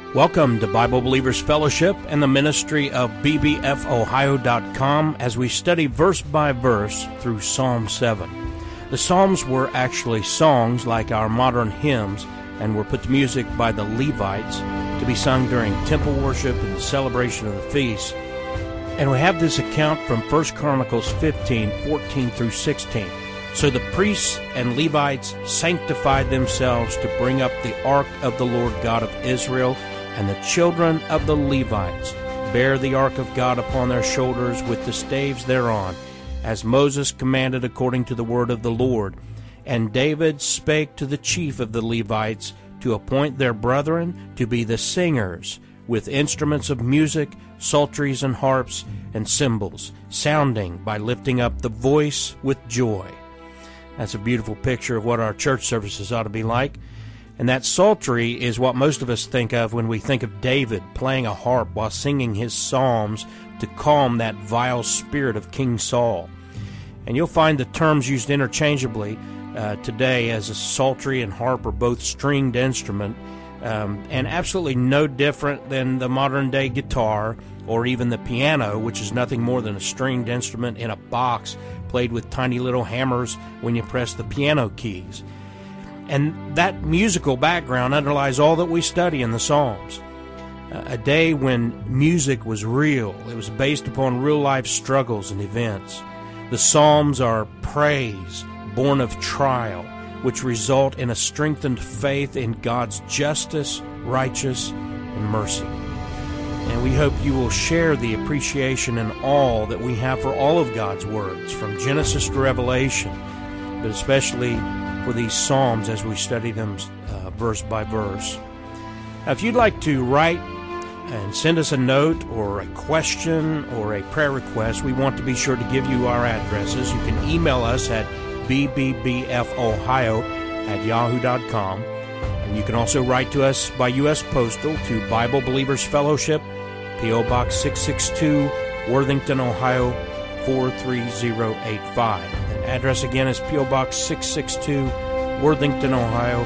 Welcome to Bible Believers Fellowship and the ministry of bbfohio.com as we study verse by verse through Psalm 7. The Psalms were actually songs like our modern hymns and were put to music by the Levites to be sung during temple worship and the celebration of the feast. And we have this account from 1 Chronicles 15:14 through 16. So the priests and Levites sanctified themselves to bring up the ark of the Lord God of Israel, and the children of the Levites bear the ark of God upon their shoulders with the staves thereon, as Moses commanded according to the word of the Lord. And David spake to the chief of the Levites to appoint their brethren to be the singers, with instruments of music, psalteries and harps and cymbals, sounding by lifting up the voice with joy. That's a beautiful picture of what our church services ought to be like. And that psaltery is what most of us think of when we think of David playing a harp while singing his psalms to calm that vile spirit of King Saul. And you'll find the terms used interchangeably today, as a psaltery and harp are both stringed instrument, and absolutely no different than the modern-day guitar or even the piano, which is nothing more than a stringed instrument in a box played with tiny little hammers when you press the piano keys. And that musical background underlies all that we study in the Psalms. A day when music was real. It was based upon real-life struggles and events. The Psalms are praise born of trial, which result in a strengthened faith in God's justice, righteousness, and mercy. And we hope you will share the appreciation and awe that we have for all of God's words, from Genesis to Revelation, but especially for these Psalms as we study them verse by verse. Now, if you'd like to write and send us a note or a question or a prayer request, we want to be sure to give you our addresses. You can email us at bbbfohio@yahoo.com. And you can also write to us by U.S. Postal to Bible Believers Fellowship, P.O. Box 662, Worthington, Ohio, 43085. That address again is P.O. Box 662, Worthington, Ohio,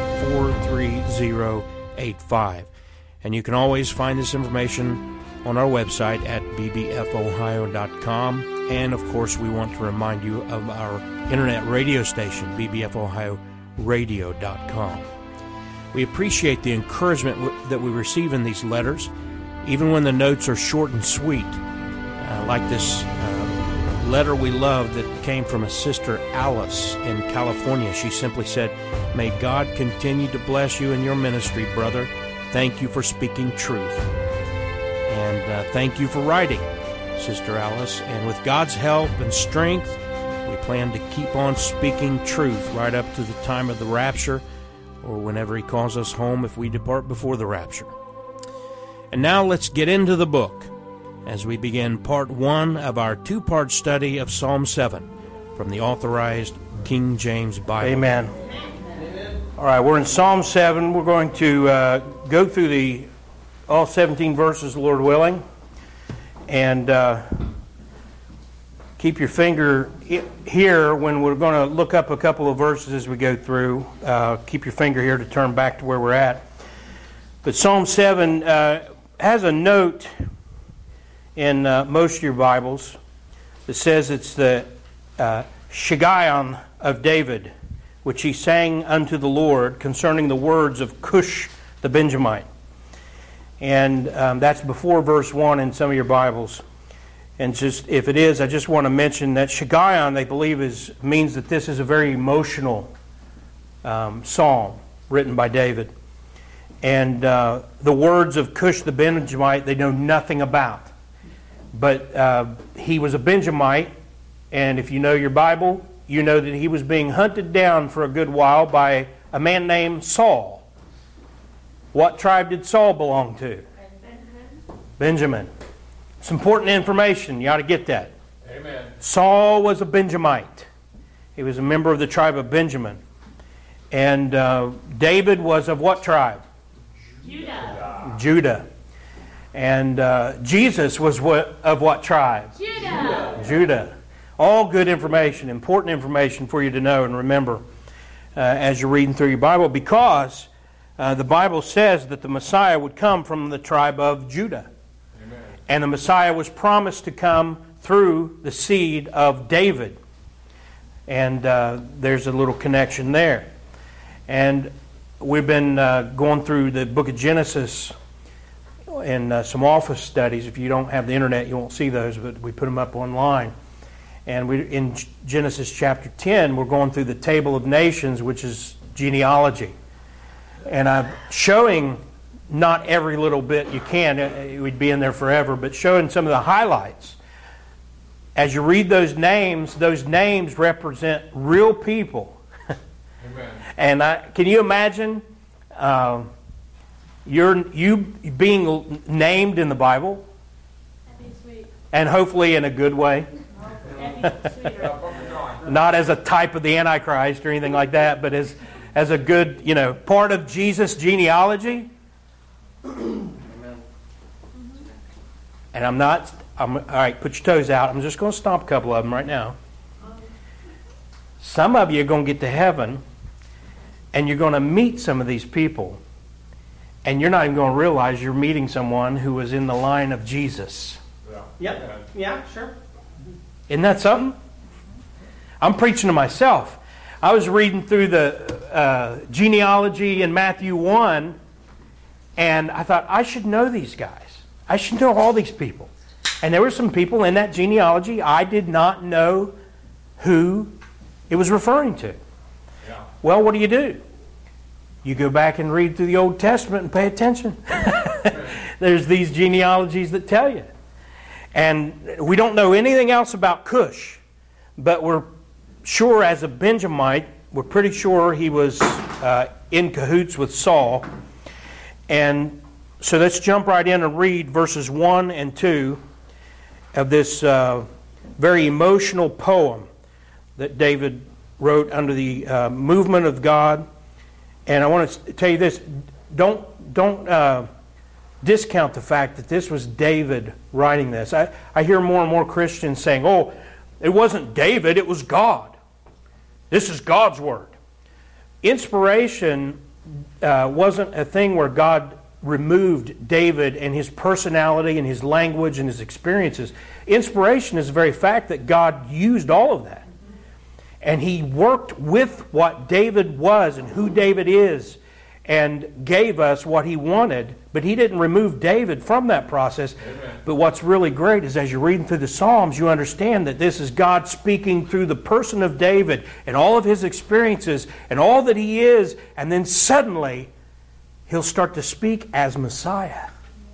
43085. And you can always find this information on our website at bbfohio.com. And, of course, we want to remind you of our internet radio station, bbfohioradio.com. We appreciate the encouragement that we receive in these letters, even when the notes are short and sweet, like this letter we love that came from a sister, Alice, in California. She simply said, "May God continue to bless you in your ministry, brother. Thank you for speaking truth." And thank you for writing, Sister Alice. And with God's help and strength, we plan to keep on speaking truth right up to the time of the rapture, or whenever He calls us home if we depart before the rapture. And now let's get into the book as we begin part 1 of our 2-part study of Psalm 7 from the Authorized King James Bible. Amen. All right, we're in Psalm 7. We're going to go through all 17 verses, Lord willing, and keep your finger here when we're going to look up a couple of verses as we go through. Keep your finger here to turn back to where we're at. But Psalm 7 has a note in most of your Bibles that says it's the Shiggaion of David, which he sang unto the Lord concerning the words of Cush the Benjamite. And that's before verse 1 in some of your Bibles. And just if it is, I just want to mention that Shiggaion, they believe, means that this is a very emotional psalm written by David. And the words of Cush the Benjamite, they know nothing about. But he was a Benjamite, and if you know your Bible, you know that he was being hunted down for a good while by a man named Saul. What tribe did Saul belong to? Benjamin. It's important information. You ought to get that. Amen. Saul was a Benjamite. He was a member of the tribe of Benjamin. And David was of what tribe? Judah. And Jesus was of what tribe? Judah. All good information, important information for you to know and remember as you're reading through your Bible, because the Bible says that the Messiah would come from the tribe of Judah. Amen. And the Messiah was promised to come through the seed of David. And there's a little connection there. And we've been going through the book of Genesis in some office studies. If you don't have the internet, you won't see those, but we put them up online. And in Genesis chapter 10, we're going through the table of nations, which is genealogy. And I'm showing not every little bit you can, we'd be in there forever, but showing some of the highlights. As you read those names represent real people. Amen. And can you imagine you being named in the Bible? That'd be sweet. And hopefully in a good way. Not as a type of the Antichrist or anything like that, but as a good, part of Jesus' genealogy. Amen. And all right, put your toes out. I'm just going to stomp a couple of them right now. Some of you are going to get to heaven, and you're going to meet some of these people, and you're not even going to realize you're meeting someone who was in the line of Jesus. Yep. Yeah, sure. Isn't that something? I'm preaching to myself. I was reading through the genealogy in Matthew 1, and I thought, I should know these guys. I should know all these people. And there were some people in that genealogy I did not know who it was referring to. Yeah. Well, what do? You go back and read through the Old Testament and pay attention. There's these genealogies that tell you. And we don't know anything else about Cush, but we're sure as a Benjamite, we're pretty sure he was in cahoots with Saul. And so let's jump right in and read verses 1 and 2 of this very emotional poem that David wrote under the movement of God. And I want to tell you this, don't discount the fact that this was David writing this. I hear more and more Christians saying, oh, it wasn't David, it was God. This is God's word. Inspiration wasn't a thing where God removed David and his personality and his language and his experiences. Inspiration is the very fact that God used all of that. And He worked with what David was and who David is and gave us what He wanted. But He didn't remove David from that process. Amen. But what's really great is as you're reading through the Psalms, you understand that this is God speaking through the person of David and all of his experiences and all that he is. And then suddenly, He'll start to speak as Messiah.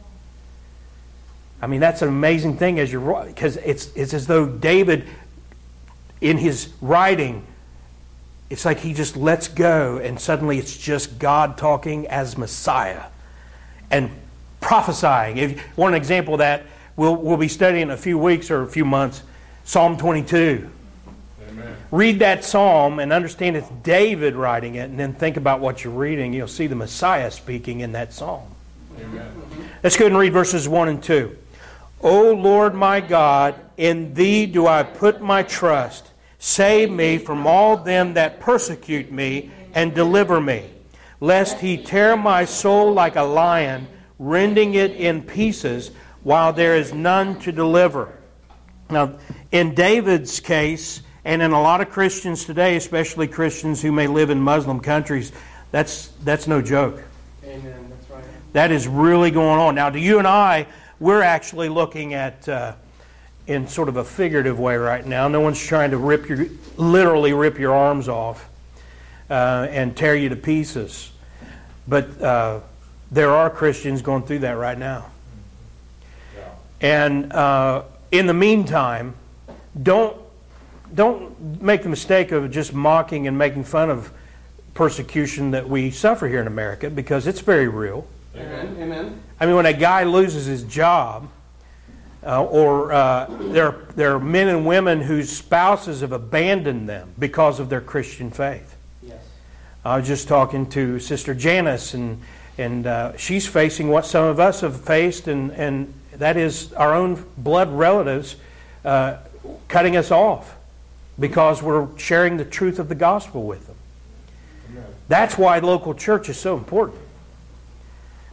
I mean, that's an amazing thing because it's as though David, in his writing, it's like he just lets go and suddenly it's just God talking as Messiah and prophesying. If you want an example of that, we'll be studying in a few weeks or a few months, Psalm 22. Amen. Read that psalm and understand it's David writing it, and then think about what you're reading. You'll see the Messiah speaking in that psalm. Amen. Let's go ahead and read verses 1 and 2. O Lord my God, in Thee do I put my trust. Save me from all them that persecute me, and deliver me, lest he tear my soul like a lion, rending it in pieces, while there is none to deliver. Now, in David's case, and in a lot of Christians today, especially Christians who may live in Muslim countries, that's no joke. Amen. That's right. That is really going on. Now, to you and I, we're actually looking at in sort of a figurative way right now. No one's trying to literally rip your arms off and tear you to pieces. But there are Christians going through that right now. Yeah. And in the meantime, don't make the mistake of just mocking and making fun of persecution that we suffer here in America, because it's very real. Amen. Amen. I mean, when a guy loses his job, or there are men and women whose spouses have abandoned them because of their Christian faith. Yes. I was just talking to Sister Janice, and she's facing what some of us have faced, and that is our own blood relatives cutting us off because we're sharing the truth of the gospel with them. Amen. That's why local church is so important.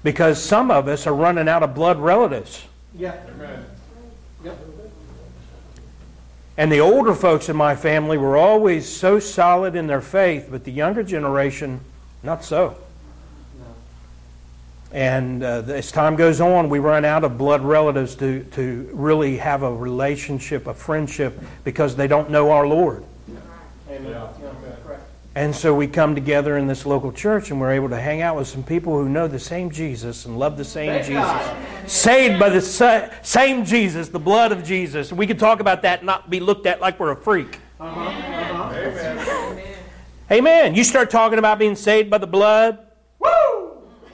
Because some of us are running out of blood relatives. Yeah. Amen. Yep. And the older folks in my family were always so solid in their faith, but the younger generation, not so. No. And as time goes on, we run out of blood relatives to really have a relationship, a friendship, because they don't know our Lord. Amen. Yeah. Correct. And so we come together in this local church and we're able to hang out with some people who know the same Jesus and love the same Thank Jesus. God. Saved by the same Jesus, the blood of Jesus. We could talk about that and not be looked at like we're a freak. Amen. Amen. You start talking about being saved by the blood. Woo!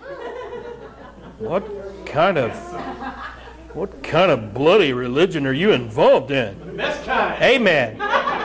What kind of bloody religion are you involved in? Best kind. Amen.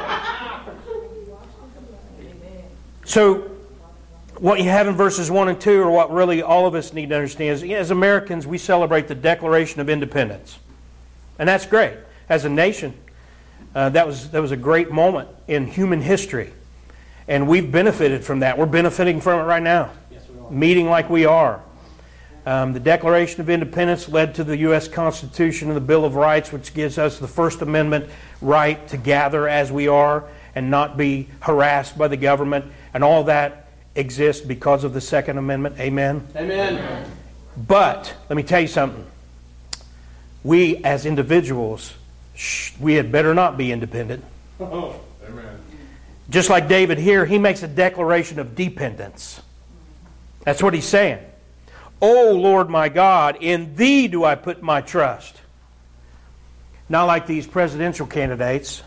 So, what you have in verses 1 and 2 are what really all of us need to understand is, as Americans, we celebrate the Declaration of Independence. And that's great. As a nation, that was a great moment in human history. And we've benefited from that. We're benefiting from it right now. Yes, we are. Meeting like we are. The Declaration of Independence led to the U.S. Constitution and the Bill of Rights, which gives us the First Amendment right to gather as we are and not be harassed by the government. And all that exists because of the Second Amendment. Amen? Amen. But, let me tell you something. We, as individuals, we had better not be independent. Oh, amen. Just like David here, he makes a declaration of dependence. That's what he's saying. O Lord my God, in Thee do I put my trust. Not like these presidential candidates,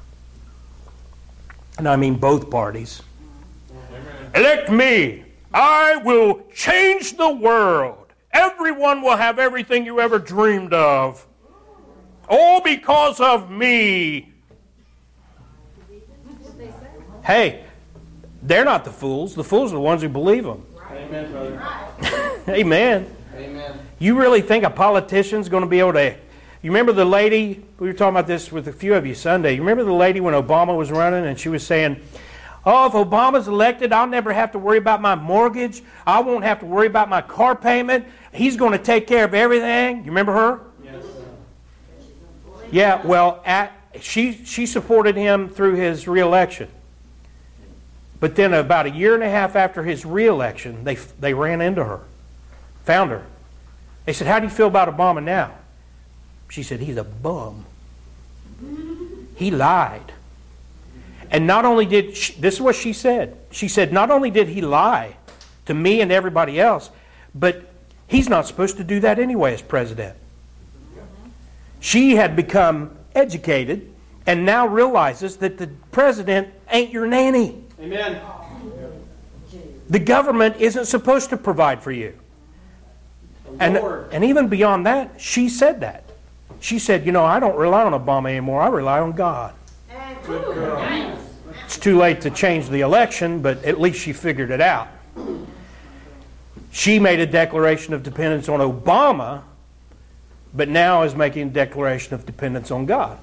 and I mean both parties. Elect me. I will change the world. Everyone will have everything you ever dreamed of. All because of me. Hey, they're not the fools. The fools are the ones who believe them. Amen, brother. Amen. Amen. You really think a politician's going to be able to... You remember the lady, we were talking about this with a few of you Sunday. You remember the lady when Obama was running and she was saying, oh, if Obama's elected, I'll never have to worry about my mortgage. I won't have to worry about my car payment. He's going to take care of everything. You remember her? Yes. Yeah, well, she supported him through his re-election. But then about a year and a half after his re-election, they ran into her, found her. They said, how do you feel about Obama now? She said, he's a bum. He lied. And not only did, this is what she said. She said, not only did he lie to me and everybody else, but he's not supposed to do that anyway as president. She had become educated and now realizes that the president ain't your nanny. Amen. The government isn't supposed to provide for you. And even beyond that, she said that. She said, you know, I don't rely on Obama anymore. I rely on God. It's too late to change the election, but at least she figured it out. She made a declaration of dependence on Obama, but now is making a declaration of dependence on God.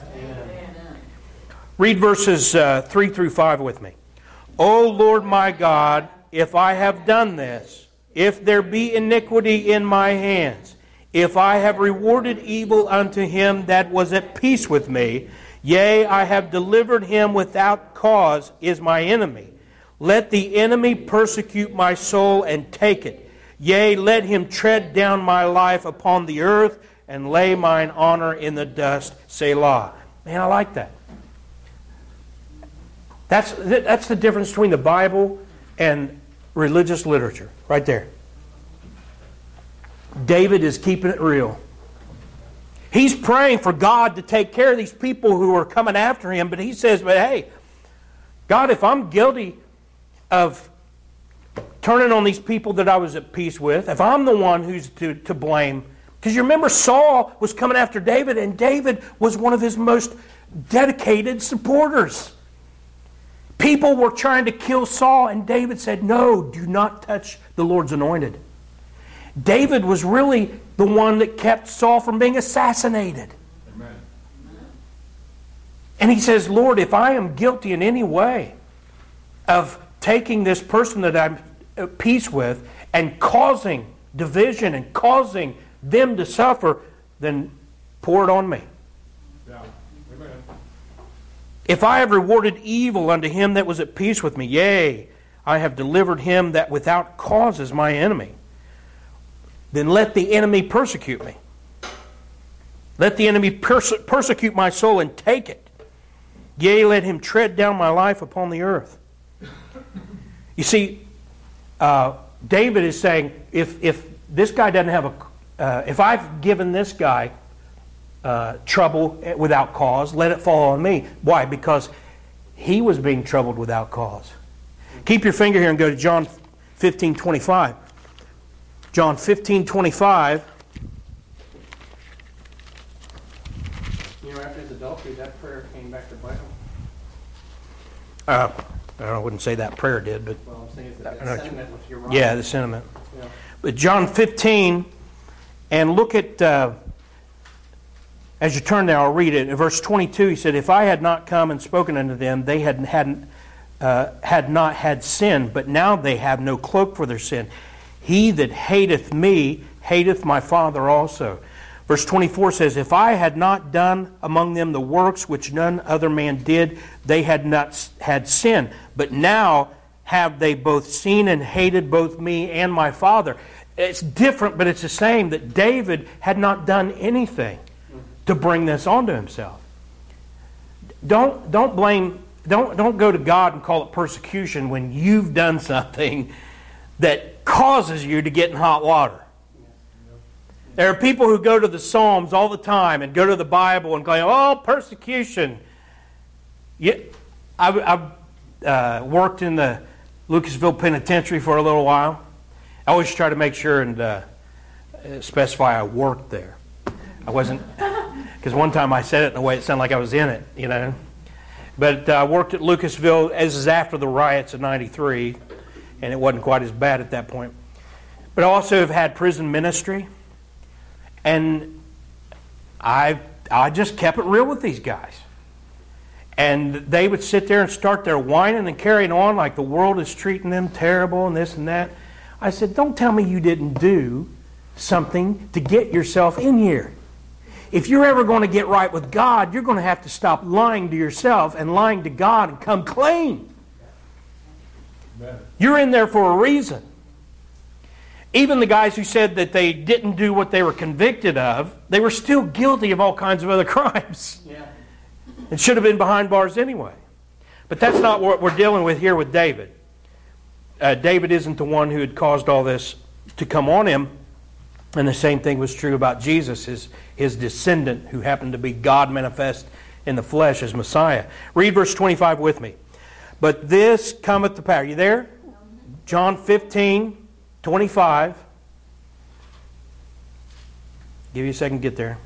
Read verses 3 through 5 with me. O Lord my God, if I have done this, if there be iniquity in my hands, if I have rewarded evil unto him that was at peace with me, yea, I have delivered him without cause, is my enemy. Let the enemy persecute my soul and take it. Yea, let him tread down my life upon the earth and lay mine honor in the dust. Selah. Man, I like that. That's the difference between the Bible and religious literature, right there. David is keeping it real. He's praying for God to take care of these people who are coming after him, but he says, but hey, God, if I'm guilty of turning on these people that I was at peace with, if I'm the one who's to blame, because you remember Saul was coming after David, and David was one of his most dedicated supporters. People were trying to kill Saul, and David said, no, do not touch the Lord's anointed. David was really the one that kept Saul from being assassinated. Amen. And he says, Lord, if I am guilty in any way of taking this person that I'm at peace with and causing division and causing them to suffer, then pour it on me. Yeah. Amen. If I have rewarded evil unto him that was at peace with me, yea, I have delivered him that without cause is my enemy, then let the enemy persecute me. Let the enemy persecute my soul and take it. Yea, let him tread down my life upon the earth. You see, David is saying, if this guy doesn't have if I've given this guy trouble without cause, let it fall on me. Why? Because he was being troubled without cause. Keep your finger here and go to John 15:25. John 15:25. You know, after his adultery, that prayer came back to bite him. I wouldn't say that prayer did, but Well, I'm saying it's that sentiment with your yeah, the sentiment. Yeah. But John 15, and look at, as you turn there, I'll read it. In verse 22, he said, if I had not come and spoken unto them, they had not had sin, but now they have no cloak for their sin. He that hateth me hateth my Father also. Verse 24 says, if I had not done among them the works which none other man did, they had not had sin. But now have they both seen and hated both me and my Father. It's different, but it's the same, that David had not done anything to bring this onto himself. Don't go to God and call it persecution when you've done something that causes you to get in hot water. There are people who go to the Psalms all the time and go to the Bible and go, oh, persecution. Yeah, I've worked in the Lucasville Penitentiary for a little while. I always try to make sure and specify I worked there. I wasn't, because one time I said it in a way it sounded like I was in it, you know. But I worked at Lucasville, as is after the riots of '93, and it wasn't quite as bad at that point. But I also have had prison ministry. And I just kept it real with these guys. And they would sit there and start their whining and carrying on like the world is treating them terrible and this and that. I said, don't tell me you didn't do something to get yourself in here. If you're ever going to get right with God, you're going to have to stop lying to yourself and lying to God and come clean. Amen. You're in there for a reason. Even the guys who said that they didn't do what they were convicted of, they were still guilty of all kinds of other crimes. Yeah. It should have been behind bars anyway. But that's not what we're dealing with here with David. David isn't the one who had caused all this to come on him. And the same thing was true about Jesus, his descendant, who happened to be God manifest in the flesh as Messiah. Read verse 25 with me. But this cometh to pass. Are you there? John 15:25. Give you a second to get there.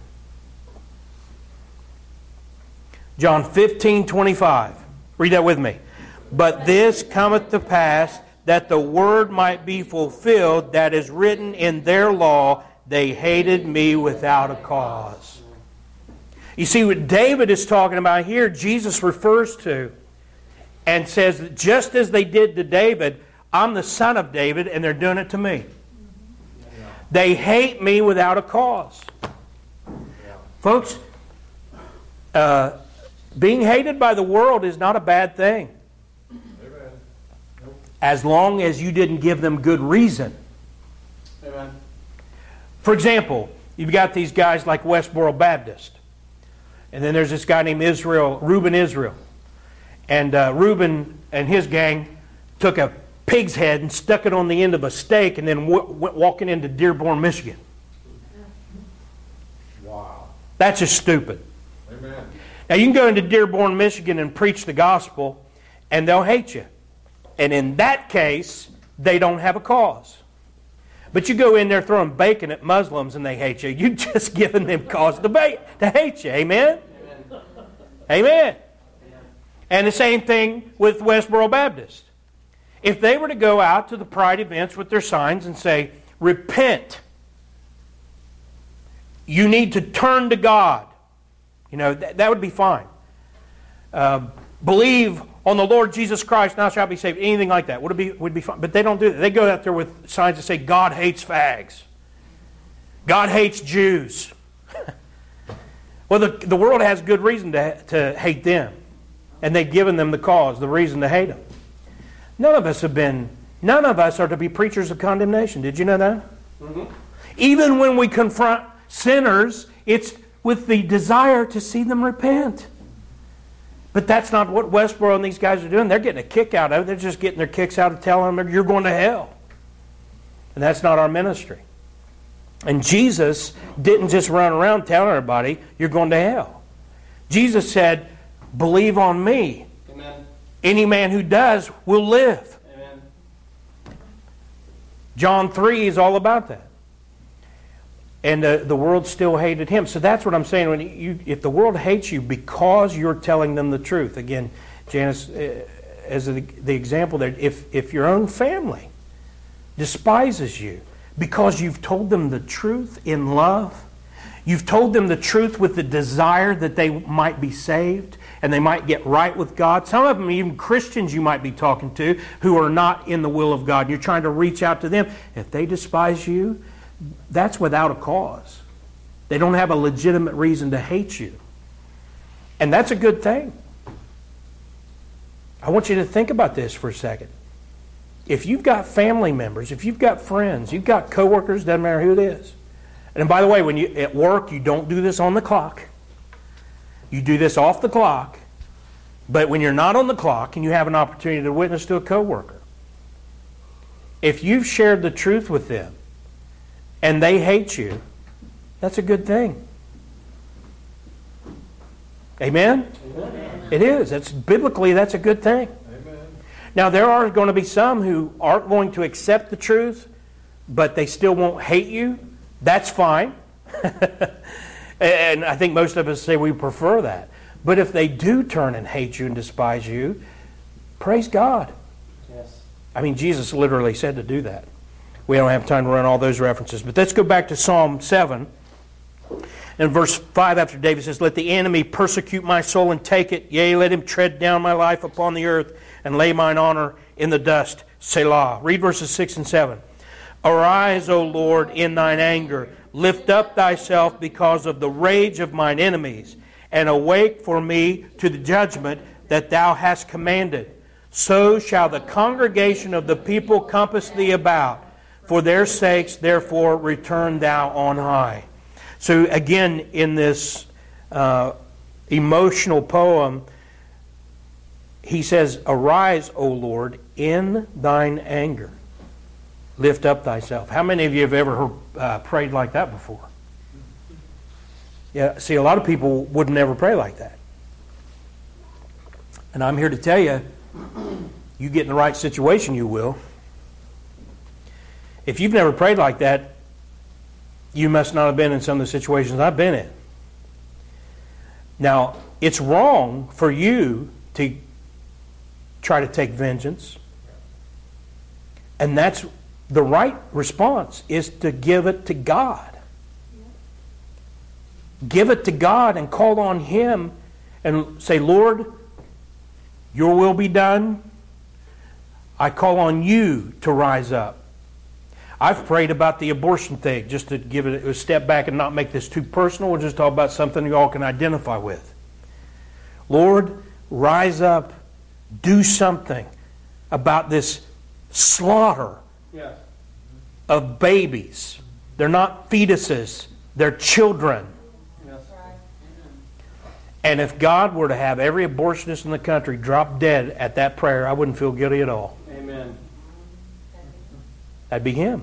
John 15:25. Read that with me. But this cometh to pass, that the word might be fulfilled that is written in their law, they hated me without a cause. You see, what David is talking about here, Jesus refers to and says that just as they did to David, I'm the son of David and they're doing it to me. They hate me without a cause. Folks, being hated by the world is not a bad thing. As long as you didn't give them good reason. Amen. For example, you've got these guys like Westboro Baptist. And then there's this guy named Reuben Israel. And Reuben and his gang took a pig's head and stuck it on the end of a stake and then went walking into Dearborn, Michigan. Wow. That's just stupid. Amen. Now you can go into Dearborn, Michigan and preach the gospel and they'll hate you. And in that case, they don't have a cause. But you go in there throwing bacon at Muslims and they hate you. You've just given them cause to hate you. Amen? Amen. Amen. And the same thing with Westboro Baptist. If they were to go out to the Pride events with their signs and say, repent, you need to turn to God, that would be fine. Believe on the Lord Jesus Christ, thou shalt be saved. Anything like that would be fine. But they don't do that. They go out there with signs that say, God hates fags. God hates Jews. Well, the world has good reason to hate them. And they've given them the cause, the reason to hate them. None of us are to be preachers of condemnation. Did you know that? Mm-hmm. Even when we confront sinners, it's with the desire to see them repent. But that's not what Westboro and these guys are doing. They're getting a kick out of it. They're just getting their kicks out of telling them you're going to hell. And that's not our ministry. And Jesus didn't just run around telling everybody you're going to hell. Jesus said, believe on me. Amen. Any man who does will live. Amen. John 3 is all about that. And the world still hated him. So that's what I'm saying. If the world hates you because you're telling them the truth. Again, Janice, as the example there, if your own family despises you because you've told them the truth in love, you've told them the truth with the desire that they might be saved and they might get right with God. Some of them, even Christians you might be talking to, who are not in the will of God. And you're trying to reach out to them. If they despise you, that's without a cause. They don't have a legitimate reason to hate you. And that's a good thing. I want you to think about this for a second. If you've got family members, if you've got friends, you've got coworkers, doesn't matter who it is. And by the way, when you at work, you don't do this on the clock. You do this off the clock. But when you're not on the clock and you have an opportunity to witness to a coworker, if you've shared the truth with them, and they hate you, that's a good thing. Amen? Amen. It is. Biblically, that's a good thing. Amen. Now, there are going to be some who aren't going to accept the truth, but they still won't hate you. That's fine. And I think most of us say we prefer that. But if they do turn and hate you and despise you, praise God. Yes. I mean, Jesus literally said to do that. We don't have time to run all those references. But let's go back to Psalm 7. In verse 5, after David says, let the enemy persecute my soul and take it. Yea, let him tread down my life upon the earth and lay mine honor in the dust. Selah. Read verses 6 and 7. Arise, O Lord, in thine anger. Lift up thyself because of the rage of mine enemies. And awake for me to the judgment that thou hast commanded. So shall the congregation of the people compass thee about. For their sakes, therefore, return thou on high. So again, in this emotional poem, he says, arise, O Lord, in thine anger. Lift up thyself. How many of you have ever prayed like that before? Yeah, see, a lot of people would never pray like that. And I'm here to tell you, you get in the right situation, you will. If you've never prayed like that, you must not have been in some of the situations I've been in. Now, it's wrong for you to try to take vengeance. And that's the right response, is to give it to God. Give it to God and call on Him and say, Lord, your will be done. I call on you to rise up. I've prayed about the abortion thing, just to give it a step back and not make this too personal. We'll just talk about something you all can identify with. Lord, rise up. Do something about this slaughter of babies. They're not fetuses. They're children. Yes. And if God were to have every abortionist in the country drop dead at that prayer, I wouldn't feel guilty at all. Amen. That'd be Him.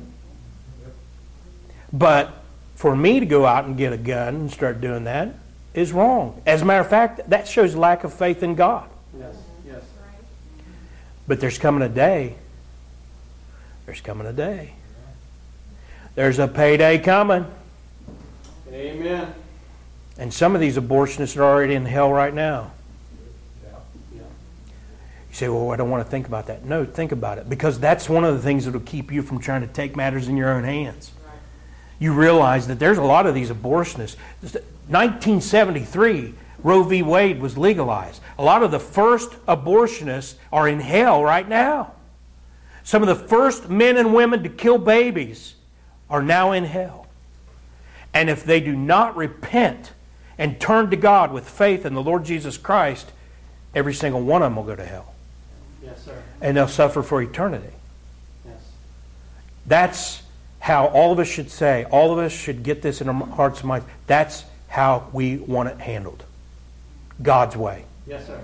But for me to go out and get a gun and start doing that is wrong. As a matter of fact, that shows lack of faith in God. Yes. Yes. But there's coming a day. There's coming a day. There's a payday coming. Amen. And some of these abortionists are already in hell right now. Yeah. You say, well, I don't want to think about that. No, think about it. Because that's one of the things that will keep you from trying to take matters in your own hands. You realize that there's a lot of these abortionists. 1973 Roe v. Wade was legalized. A lot of the first abortionists are in hell right now. Some of the first men and women to kill babies are now in hell. And if they do not repent and turn to God with faith in the Lord Jesus Christ, every single one of them will go to hell. Yes, sir. And they'll suffer for eternity. Yes. That's how all of us should say. All of us should get this in our hearts and minds. That's how we want it handled. God's way. Yes, sir.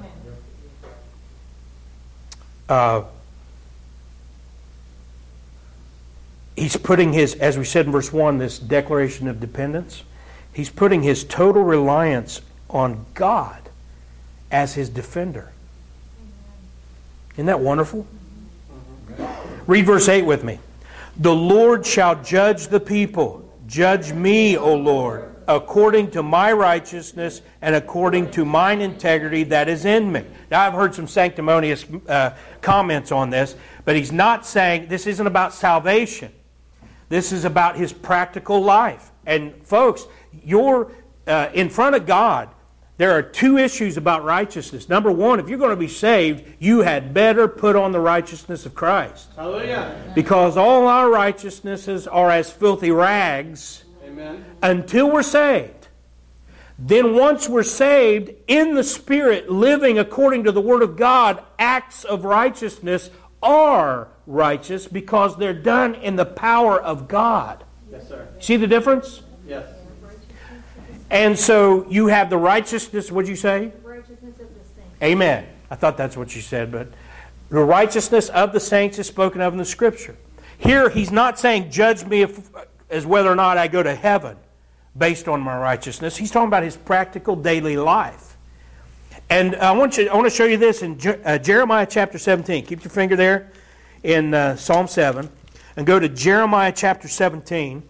He's putting his, as we said in verse 1, this declaration of dependence. He's putting his total reliance on God as his defender. Isn't that wonderful? Read verse 8 with me. The Lord shall judge the people. Judge me, O Lord, according to my righteousness and according to mine integrity that is in me. Now, I've heard some sanctimonious comments on this, but he's not saying this isn't about salvation. This is about his practical life. And folks, you're in front of God. There are two issues about righteousness. Number one, if you're going to be saved, you had better put on the righteousness of Christ. Hallelujah. Because all our righteousnesses are as filthy rags. Amen. Until we're saved. Then once we're saved, in the Spirit, living according to the Word of God, acts of righteousness are righteous because they're done in the power of God. Yes, sir. See the difference? Yes. And so you have the righteousness, what'd you say? The righteousness of the saints. Amen. I thought that's what you said, but the righteousness of the saints is spoken of in the Scripture. Here, he's not saying, judge me as whether or not I go to heaven based on my righteousness. He's talking about his practical daily life. And I want to show you this in Jeremiah chapter 17. Keep your finger there in Psalm 7. And go to Jeremiah chapter 17.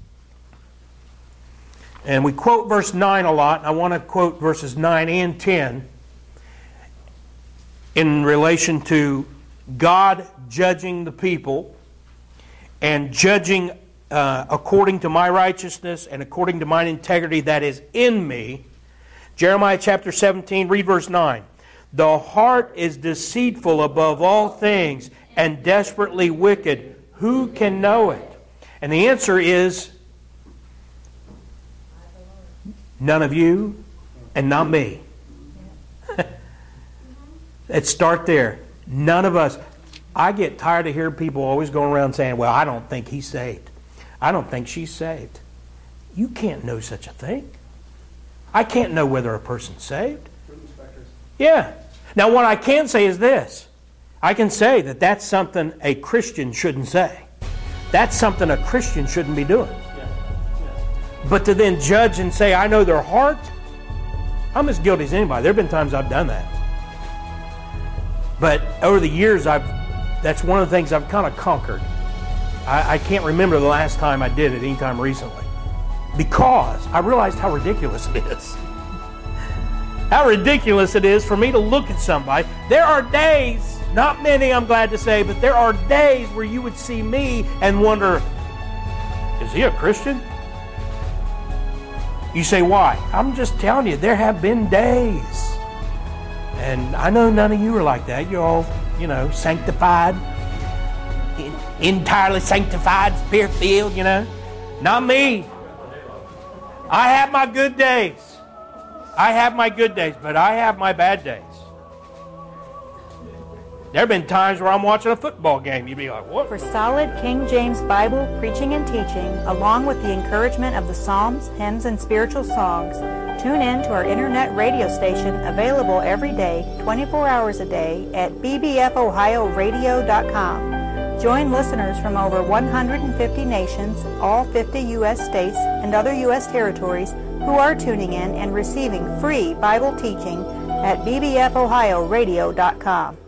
And we quote verse 9 a lot. I want to quote verses 9 and 10 in relation to God judging the people and judging according to my righteousness and according to mine integrity that is in me. Jeremiah chapter 17, read verse 9. The heart is deceitful above all things and desperately wicked. Who can know it? And the answer is none of you and not me. Let's start there. None of us. I get tired of hearing people always going around saying, well, I don't think he's saved. I don't think she's saved. You can't know such a thing. I can't know whether a person's saved. Yeah. Now, what I can say is this. I can say that that's something a Christian shouldn't say. That's something a Christian shouldn't be doing. Yes. But to then judge and say, I know their heart, I'm as guilty as anybody. There have been times I've done that. But over the years, that's one of the things I've kind of conquered. I can't remember the last time I did it anytime recently. Because I realized how ridiculous it is. How ridiculous it is for me to look at somebody. There are days, not many I'm glad to say, but there are days where you would see me and wonder, is he a Christian? You say, why? I'm just telling you, there have been days. And I know none of you are like that. You're all, sanctified, entirely sanctified, spirit-filled, Not me. I have my good days. I have my good days, but I have my bad days. There have been times where I'm watching a football game. You'd be like, what? For solid King James Bible preaching and teaching, along with the encouragement of the Psalms, hymns, and spiritual songs, tune in to our internet radio station available every day, 24 hours a day at bbfohioradio.com. Join listeners from over 150 nations, all 50 U.S. states, and other U.S. territories who are tuning in and receiving free Bible teaching at bbfohioradio.com.